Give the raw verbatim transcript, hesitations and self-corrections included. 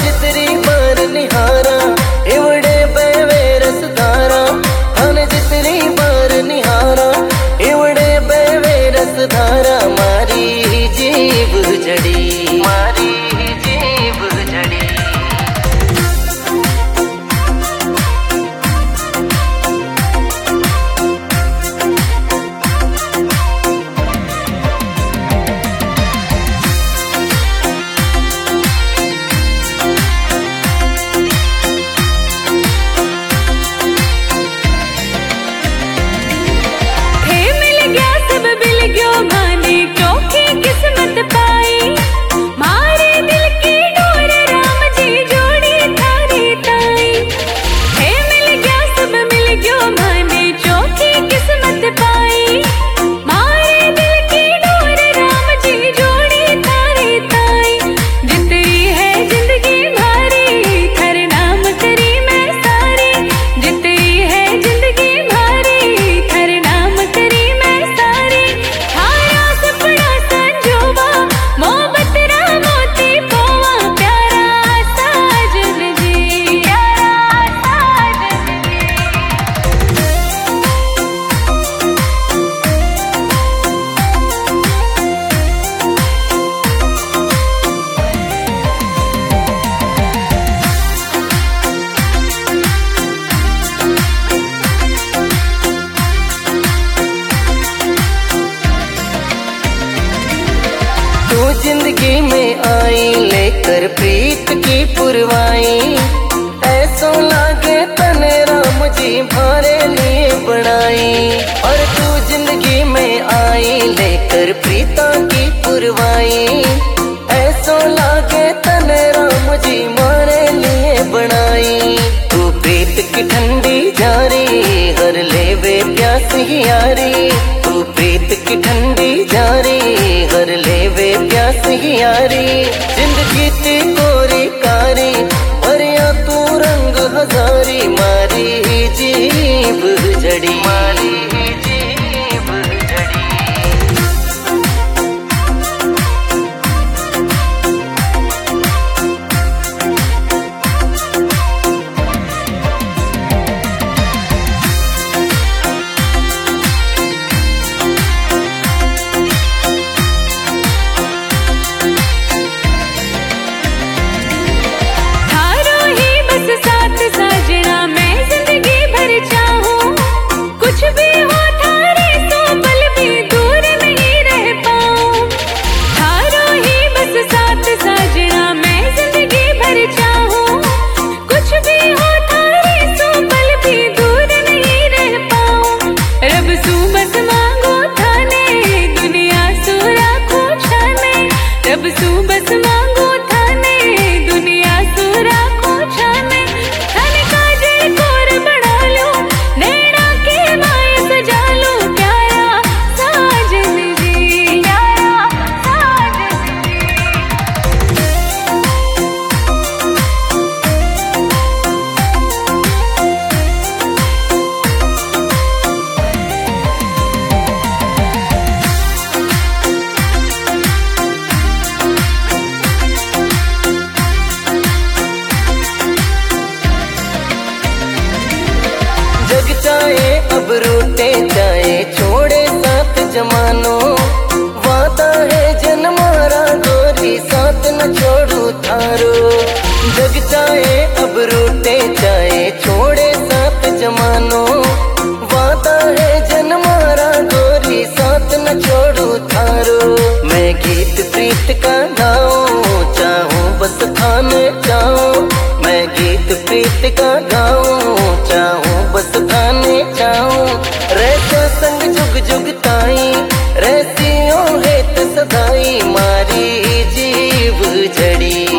जितरी बार निहारा इवड़े बेवे रसधारा, थाने जितरी बार निहारा इवड़े बेवे रसधारा। मारी जीव जड़ी, मारी जीव जड़ी। जिंदगी में आई लेकर प्रीत की पुरवाई, ऐसो लागे तने राम जी भारे लिए बनाई। और तू जिंदगी में आई लेकर प्रीता की पुरवाई, ऐसो लागे तने राम जी मारे लिए बनाई। तू प्रीत की ठंडी जारी हर लेवे प्यास ही यारी, तू प्रीत की ठंडी जारी हर लेवे प्यास ही यारी। जिंदगी ती कोरी कारी भरिया तू रंग हजारी, मारी जीव जड़ी, मारी जीव जड़ी। चाहे अब रूठे चाहे छोड़े साथ जमानो, वादा है जन्मारा गोरी साथ न छोड़ू थारो। जग चाहे अब रूठे चाहे छोड़े साथ जमानो, वादा है जन्मारा गोरी साथ न छोड़ू थारो। मैं गीत प्रीत का गाऊं चाहूं बस थाने जाऊं, मैं गीत प्रीत का गाऊं चाहूं बस थाने जाऊं। रहता संग जुग जुग ताई रहसियों हेत सदाई, मारी जीव जड़ी।